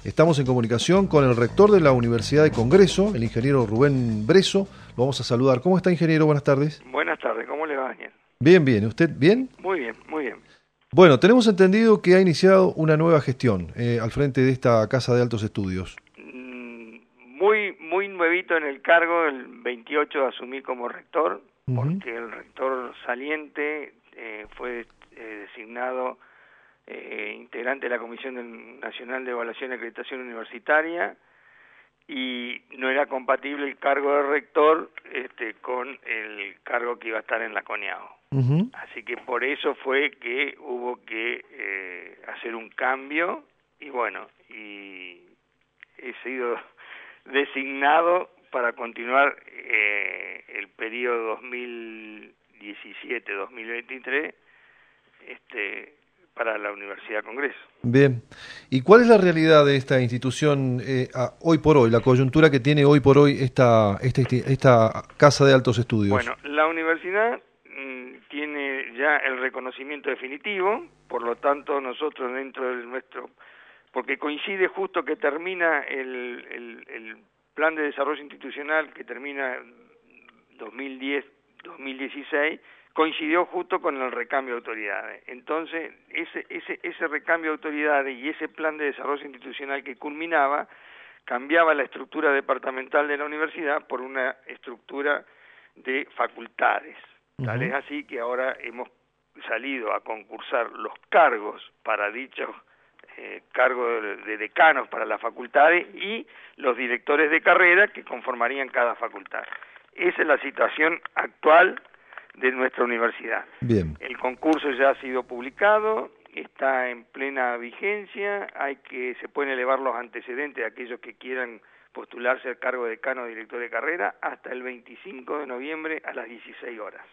Estamos en comunicación con el rector de la Universidad de Congreso, el ingeniero Rubén Bresso. Lo vamos a saludar. ¿Cómo está, ingeniero? Buenas tardes. Buenas tardes, ¿cómo le va, Daniel? Bien, bien. ¿Usted bien? Muy bien, muy bien. Bueno, tenemos entendido que ha iniciado una nueva gestión al frente de esta Casa de Altos Estudios. Muy nuevito en el cargo, el 28 asumí como rector, porque el rector saliente fue designado integrante de la Comisión Nacional de Evaluación y Acreditación Universitaria, y no era compatible el cargo de rector con el cargo que iba a estar en la CONEAO. Así que por eso fue que hubo que hacer un cambio, y bueno, y he sido designado para continuar el periodo 2017-2023 para la Universidad de Congreso. Bien. ¿Y cuál es la realidad de esta institución hoy por hoy, la coyuntura que tiene hoy por hoy esta Casa de Altos Estudios? Bueno, la universidad tiene ya el reconocimiento definitivo, por lo tanto nosotros dentro de nuestro, porque coincide justo que termina el plan de desarrollo institucional que termina 2010-2016, coincidió justo con el recambio de autoridades. Entonces, ese recambio de autoridades y ese plan de desarrollo institucional que culminaba, cambiaba la estructura departamental de la universidad por una estructura de facultades. Tal es así que ahora hemos salido a concursar los cargos para dichos cargos de decanos para las facultades y los directores de carrera que conformarían cada facultad. Esa es la situación actual de nuestra universidad. Bien. El concurso ya ha sido publicado, está en plena vigencia, se pueden elevar los antecedentes de aquellos que quieran postularse al cargo de decano o director de carrera hasta el 25 de noviembre a las 16 horas.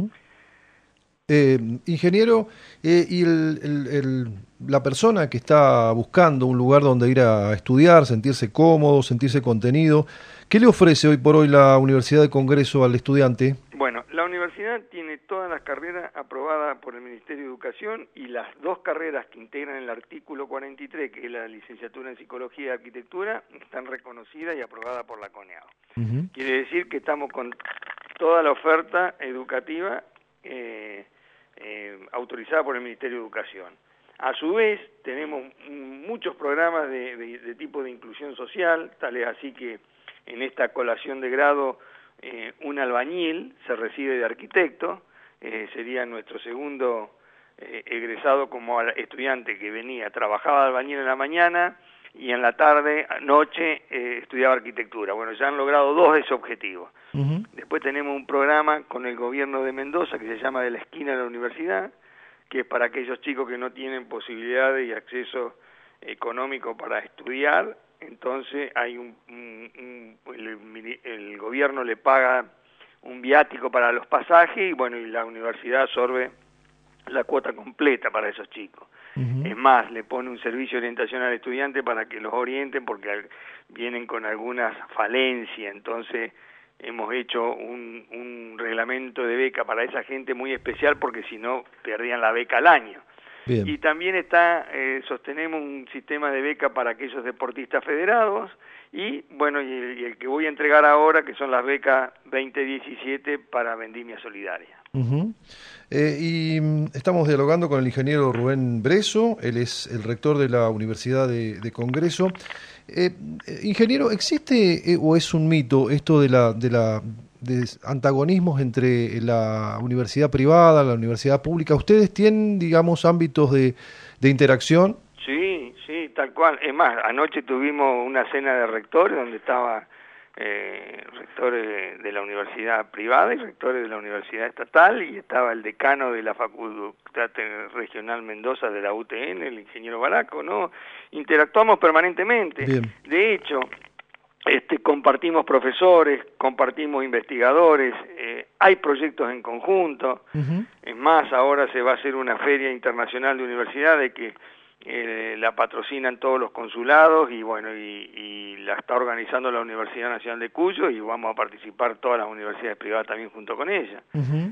Ingeniero, y la persona que está buscando un lugar donde ir a estudiar, sentirse cómodo, sentirse contenido, ¿qué le ofrece hoy por hoy la Universidad de Congreso al estudiante? Bueno, la universidad tiene todas las carreras aprobadas por el Ministerio de Educación, y las dos carreras que integran el artículo 43, que es la licenciatura en Psicología y Arquitectura, están reconocidas y aprobadas por la CONEAO. Quiere decir que estamos con toda la oferta educativa autorizada por el Ministerio de Educación. A su vez, tenemos muchos programas de tipo de inclusión social, tal es así que en esta colación de grado un albañil se recibe de arquitecto, sería nuestro segundo egresado como estudiante que venía, trabajaba de albañil en la mañana y en la tarde, noche, estudiaba arquitectura. Bueno, ya han logrado dos de esos objetivos. Después tenemos un programa con el gobierno de Mendoza que se llama De la Esquina de la Universidad, que es para aquellos chicos que no tienen posibilidades y acceso económico para estudiar. Entonces hay el gobierno le paga un viático para los pasajes y bueno, y la universidad absorbe la cuota completa para esos chicos. Es más, le pone un servicio de orientación al estudiante para que los orienten porque vienen con algunas falencias. Entonces hemos hecho un reglamento de beca para esa gente muy especial porque si no perdían la beca al año. Bien. Y también sostenemos un sistema de beca para aquellos deportistas federados y bueno, y el que voy a entregar ahora, que son las becas 2017 para Vendimia Solidaria. Y estamos dialogando con el ingeniero Rubén Bresso, él es el rector de la Universidad de Congreso. Ingeniero, ¿existe o es un mito esto de antagonismos entre la universidad privada, la universidad pública? ¿Ustedes tienen, digamos, ámbitos de interacción? Sí, tal cual. Es más, anoche tuvimos una cena de rectores donde estaba rectores de la universidad privada y rectores de la universidad estatal, y estaba el decano de la Facultad Regional Mendoza de la UTN, el ingeniero Baraco, ¿no? Interactuamos permanentemente. Bien. De hecho, compartimos profesores, compartimos investigadores, hay proyectos en conjunto. Es más, ahora se va a hacer una feria internacional de universidades que la patrocinan todos los consulados y bueno, y la está organizando la Universidad Nacional de Cuyo, y vamos a participar todas las universidades privadas también junto con ella.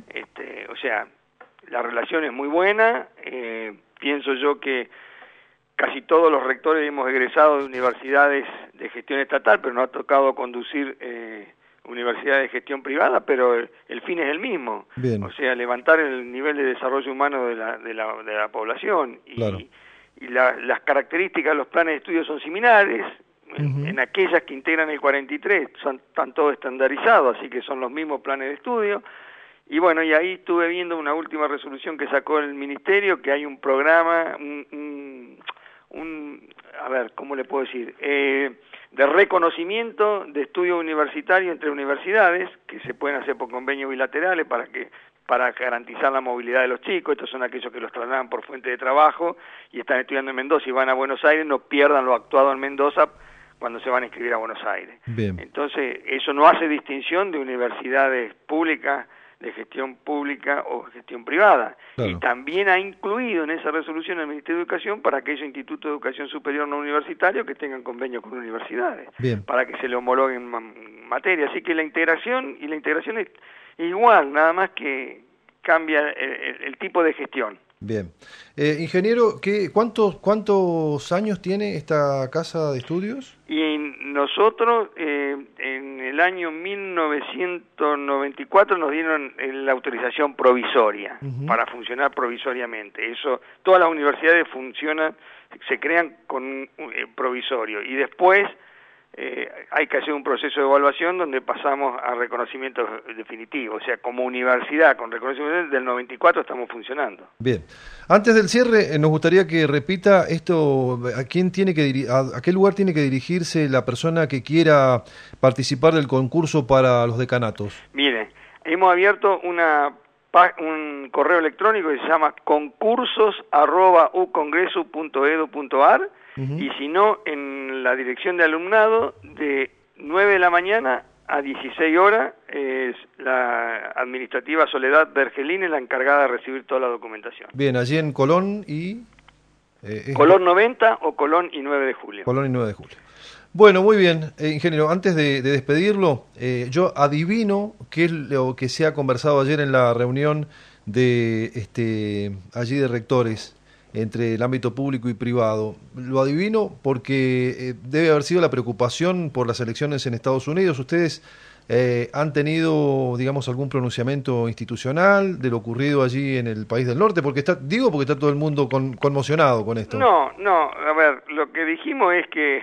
O sea, la relación es muy buena. Pienso yo que casi todos los rectores hemos egresado de universidades de gestión estatal, pero nos ha tocado conducir universidades de gestión privada, pero el fin es el mismo. Bien. O sea, levantar el nivel de desarrollo humano de la población. Claro. Y las características de los planes de estudio son similares. En aquellas que integran el 43 están todos estandarizados, así que son los mismos planes de estudio. Y bueno, y ahí estuve viendo una última resolución que sacó el Ministerio, que hay un programa, a ver, ¿cómo le puedo decir? De reconocimiento de estudio universitario entre universidades, que se pueden hacer por convenios bilaterales para garantizar la movilidad de los chicos. Estos son aquellos que los trasladan por fuente de trabajo y están estudiando en Mendoza y van a Buenos Aires, no pierdan lo actuado en Mendoza cuando se van a inscribir a Buenos Aires. Bien. Entonces, eso no hace distinción de universidades públicas, de gestión pública o gestión privada. Claro. Y también ha incluido en esa resolución el Ministerio de Educación para aquellos institutos de educación superior no universitarios que tengan convenio con universidades, Bien. para que se le homologuen materia. Así que la integración es igual, nada más que cambia el tipo de gestión. Bien. Ingeniero, ¿cuántos años tiene esta casa de estudios? Y nosotros en el año 1994 nos dieron la autorización provisoria para funcionar provisoriamente. Eso, todas las universidades se crean con un provisorio y después hay que hacer un proceso de evaluación donde pasamos a reconocimiento definitivo. O sea, como universidad con reconocimiento del 94 estamos funcionando. Bien. Antes del cierre, nos gustaría que repita esto, ¿a qué lugar tiene que dirigirse la persona que quiera participar del concurso para los decanatos? Mire, hemos abierto un correo electrónico que se llama concursos@ucongreso.edu.ar y si no, en la dirección de alumnado de 9 de la mañana a 16 horas es la administrativa Soledad Bergelini la encargada de recibir toda la documentación. Bien, allí en Colón y... Colón 90 o Colón y 9 de julio. Colón y 9 de julio. Bueno, muy bien, ingeniero, antes de despedirlo, yo adivino qué es lo que se ha conversado ayer en la reunión de allí de rectores entre el ámbito público y privado. Lo adivino porque debe haber sido la preocupación por las elecciones en Estados Unidos. ¿Ustedes han tenido, digamos, algún pronunciamiento institucional de lo ocurrido allí en el país del norte? Porque está todo el mundo conmocionado con esto. No, a ver, lo que dijimos es que,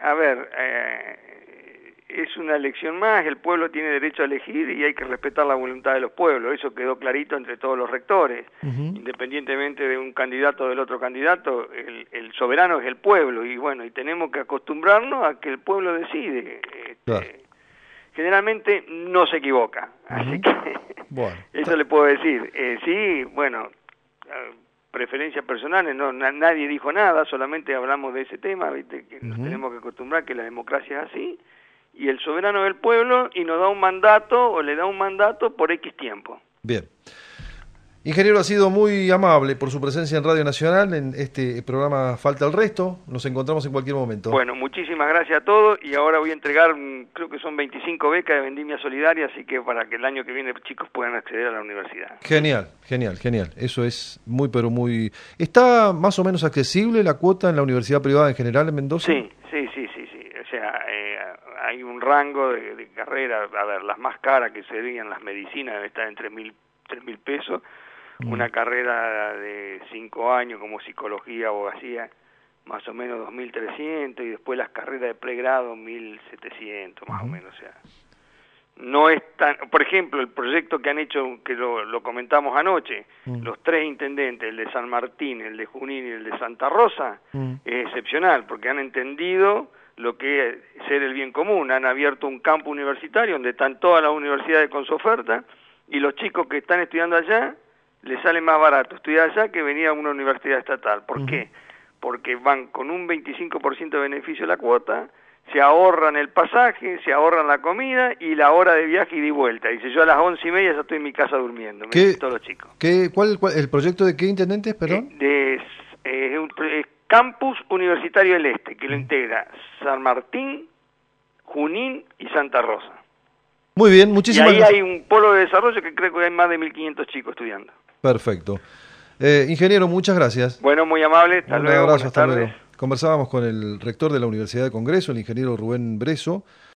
es una elección más, el pueblo tiene derecho a elegir y hay que respetar la voluntad de los pueblos. Eso quedó clarito entre todos los rectores. Independientemente de un candidato o del otro candidato, el soberano es el pueblo y bueno, y tenemos que acostumbrarnos a que el pueblo decide. Claro. Generalmente no se equivoca, así que bueno, eso le puedo decir. Sí, bueno, preferencias personales, no, nadie dijo nada, solamente hablamos de ese tema, ¿viste? Que nos tenemos que acostumbrar que la democracia es así, y el soberano del pueblo, y nos da un mandato, o le da un mandato por X tiempo. Bien. Ingeniero, ha sido muy amable por su presencia en Radio Nacional, en este programa Falta el Resto. Nos encontramos en cualquier momento. Bueno, muchísimas gracias a todos, y ahora voy a entregar, creo que son 25 becas de vendimia solidaria, así que para que el año que viene chicos puedan acceder a la universidad. Genial. Eso es muy, pero muy... ¿Está más o menos accesible la cuota en la universidad privada en general en Mendoza? Sí. O sea, hay un rango de carreras, a ver, las más caras que serían las medicinas deben estar en 3.000 pesos, una carrera de 5 años como psicología, abogacía, más o menos 2.300, y después las carreras de pregrado 1.700 más o menos, o sea, no es tan... Por ejemplo, el proyecto que han hecho, que lo comentamos anoche, los 3 intendentes, el de San Martín, el de Junín y el de Santa Rosa, es excepcional, porque han entendido lo que es ser el bien común. Han abierto un campo universitario donde están todas las universidades con su oferta, y los chicos que están estudiando allá les sale más barato estudiar allá que venir a una universidad estatal. ¿Por qué? Porque van con un 25% de beneficio de la cuota, se ahorran el pasaje, se ahorran la comida y la hora de viaje y de vuelta. Dice, yo a las 11:30 ya estoy en mi casa durmiendo, me dicen todos los chicos. ¿Cuál el proyecto de qué intendentes, perdón? Es Campus Universitario del Este, que lo integra San Martín, Junín y Santa Rosa. Muy bien, muchísimas gracias. Y ahí gracias. hay un polo de desarrollo que creo que hay más de 1.500 chicos estudiando. Perfecto. Ingeniero, muchas gracias. Bueno, muy amable, hasta luego. Un abrazo, hasta luego. Conversábamos con el rector de la Universidad de Congreso, el ingeniero Rubén Bresso,